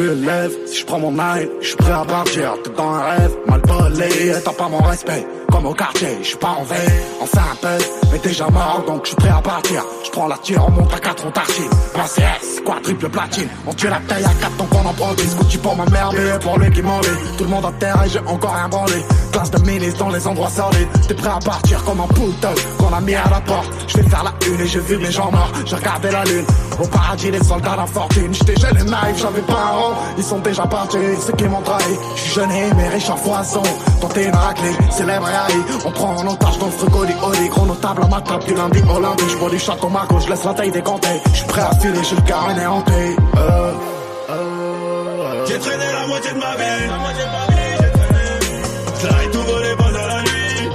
plus lève. Si je prends mon night, je suis prêt à partir. T'es dans un rêve, mal volé, t'as pas mon respect. Comme au quartier, je suis pas en veille. On fait un peu, mais déjà mort, donc je suis prêt à partir. Je prends la tire, on monte à 4, on tartine. Moi c'est S, quadruple platine. On tue la taille à 4, donc on en prend 10. Scotty pour ma merde, et pour lui qui m'enlève. Tout le monde en terre et j'ai encore rien branlé. Classe de ministre dans les endroits solides. T'es prêt à partir comme un puto qu'on a mis à la porte. Je vais faire la une et j'ai vu mes gens morts. J'ai regardé la lune, au paradis les soldats d'infortune. J'étais jeune et naïf, j'avais pas un rond. Ils sont déjà partis, ceux qui m'ont trahi. Je suis jeune et mais riche en foison. Tenter une raclée, célèbre et haï. On prend en otage dans le frigo des Oli. Gros notable à ma table du lundi au lundi. J'bois du château Marco, je laisse la taille décomptée. J'suis prêt à filer, j'ai le cœur énéanté. J'ai traîné la moitié de ma vie. J'l'ai tout volé pendant la nuit.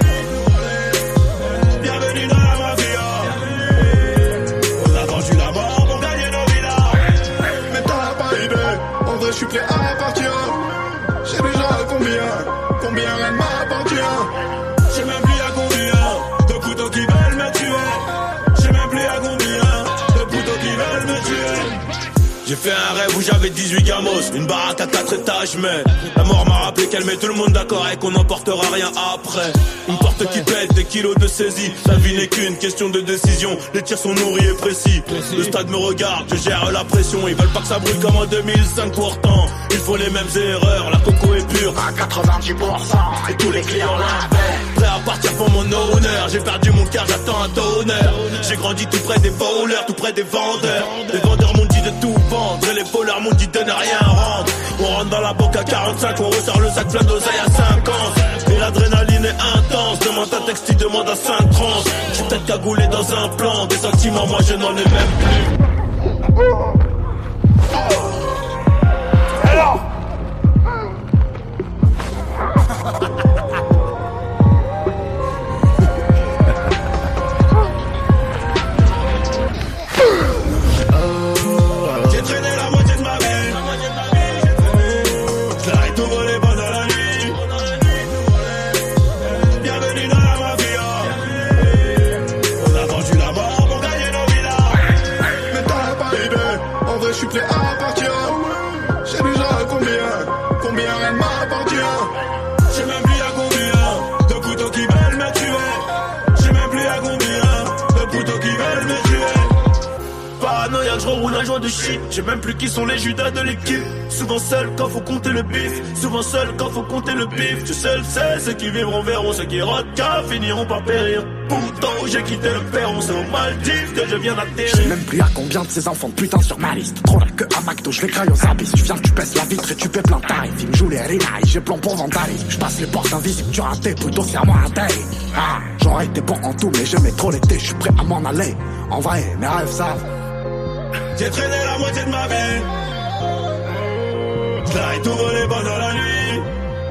Bienvenue dans la mafia. On a vendu la mort pour gagner nos villas. Mais t'as pas idée, en vrai j'suis prêt à partir. J'ai déjà combien rien ne m'appartient. J'sais même plus à combien de couteaux qui veulent me tuer. J'sais même plus à combien de couteaux qui veulent me tuer. J'ai fait un rêve où j'avais 18 gamos, une baraque à 4 étages, mais la mort m'a rappelé qu'elle met tout le monde d'accord et qu'on n'emportera rien après. Une porte qui pète, des kilos de saisie. La vie n'est qu'une question de décision. Les tirs sont nourris et précis. Le stade me regarde, je gère la pression. Ils veulent pas que ça brûle comme en 2005 pourtant. Il faut les mêmes erreurs, la coco est pure à 90% et tous les clients l'avaient. Prêt à partir pour mon honneur. J'ai perdu mon cœur, j'attends un donneur. J'ai grandi tout près des voleurs, tout près des vendeurs. Les vendeurs m'ont dit de tout vendre et les voleurs m'ont dit de ne rien rendre. On rentre dans la banque à 45, on ressort le sac plein d'oseille à 50. Et l'adrénaline est intense, demande un texte, il demande à 5 trans. J'suis peut-être cagoulé dans un plan, des sentiments moi je n'en ai même plus. Alors J'ai traîné la moitié de ma vie. J'l'ai tout volé pendant la nuit. Bienvenue dans la mafia. On a vendu la mort pour gagner nos villas. Mais t'as pas idée, en vrai j'suis prêt à partir. J'ai déjà combien rien ne m'appartient. J'sais même plus à combien de couteaux qui veulent me tuer. J'sais même plus à combien de couteaux qui veulent me tuer. Paranoïaque, je reroule un joint de shit. J'ai même plus qui sont les judas de l'équipe. Souvent seul quand faut compter le bif. Souvent seul quand faut compter le bif. Tu sais le sais, ceux qui vivront verront. Ceux qui rodent finiront par périr. Pourtant j'ai quitté le perron. C'est aux Maldives que je viens d'atterrir. Je sais même plus à combien de ces enfants de putain sur ma liste. Trop là que à McDo, je vais crailler aux abysses. Tu viens, tu pèses la vitre et tu paies plein de tarifs. Il me joue les rinailles, j'ai plan pour vandalisme. Je passe les portes invisibles, tu ratais, plutôt serre-moi un taille. Ah, j'aurais été bon en tout, mais j'aimais trop l'été. Je suis prêt à m'en aller. En vrai, mes rêves savent. J'ai traîné la moitié de ma vie. J'l'ai tout volé pendant la nuit.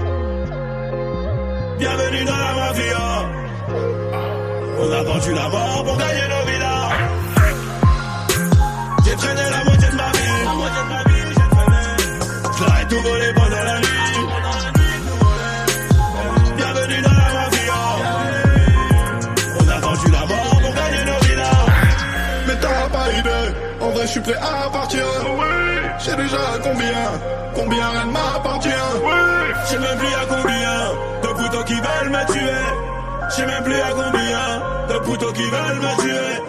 Bienvenue dans la mafia. On a vendu la mort pour gagner nos villas. J'ai traîné la moitié de ma vie. J'l'ai tout volé pendant la nuit. Bienvenue dans la mafia. On a vendu la mort pour gagner nos villas. Mais t'as pas idée, en vrai j'suis prêt à partir. J'ai déjà combien rien ne m'appartient. J'sais même plus à combien de couteaux qui veulent me tuer. J'sais même plus à combien de couteaux qui veulent me tuer.